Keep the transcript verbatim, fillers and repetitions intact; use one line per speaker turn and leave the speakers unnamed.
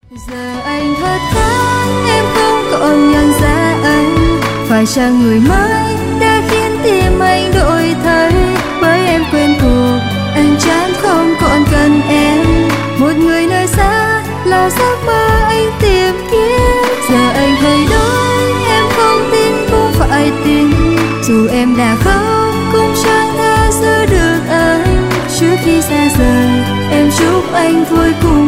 Giờ anh thoát thoát em không còn nhận ra anh, phải chăng người mới đã khiến tim anh đổi thay? Bởi em quen thuộc, anh chán không còn cần em. Một người nơi xa là giấc mơ anh tìm kiếm. Giờ anh thay đổi, em không tin cũng phải tin. Dù em đã khóc cũng chẳng tha giữ được anh. Trước khi xa rời, em chúc anh vui cùng